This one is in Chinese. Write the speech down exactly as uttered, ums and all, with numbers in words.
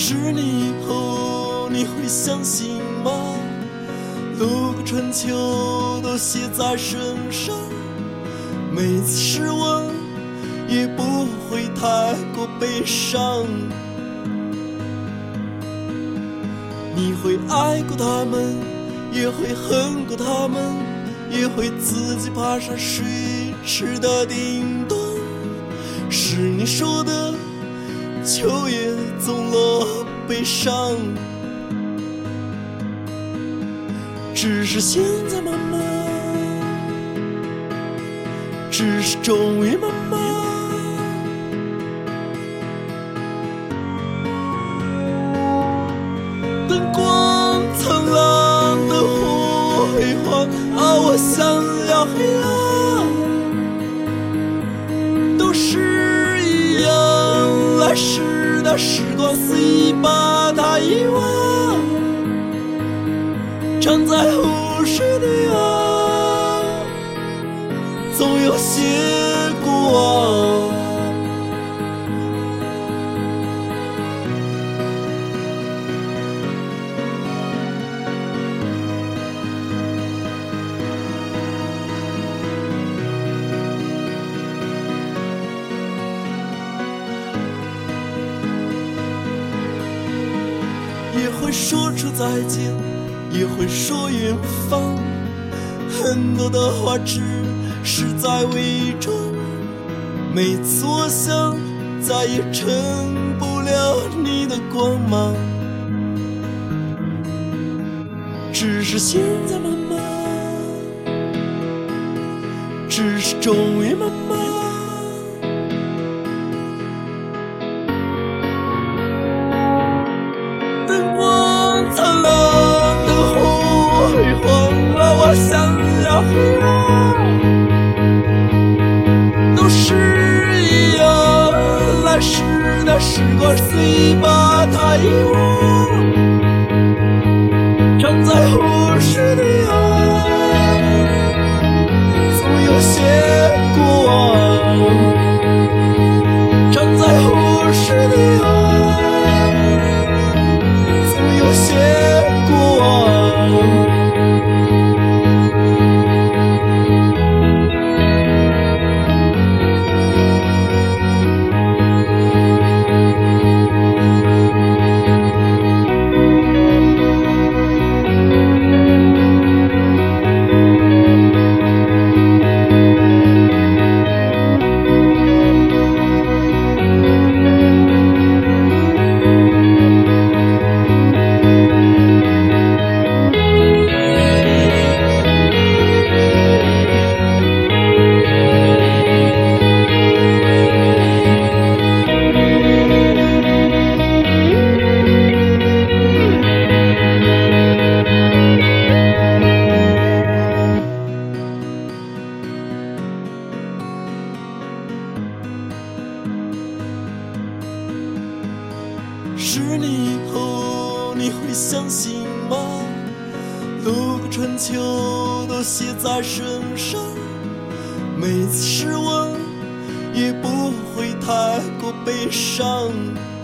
十年以后你会相信吗？路过春秋都写在身上，每次失望也不会太过悲伤。你会爱过他们，也会恨过他们，也会自己爬上水池的顶端。是你说的秋叶总落悲伤，只是现在慢慢，只是终于慢慢，灯光灿烂的辉煌啊，我想要黑暗，都是一样，来时的时光肆意把它遗忘，常在湖水的岸，总有些过往。也会说出再见，也会说远方，很多的话只是在伪装。每次我想再也撑不了你的光芒，只是现在慢慢，只是终于慢慢，灿烂的辉煌啊，我想要黑暗，都是一样，来时的时光随意把它遗忘，常在湖水的岸，总有些过往，常在湖水的岸，有些过往。十年以后你会相信吗？路过春秋都写在身上，每次失望也不会太过悲伤。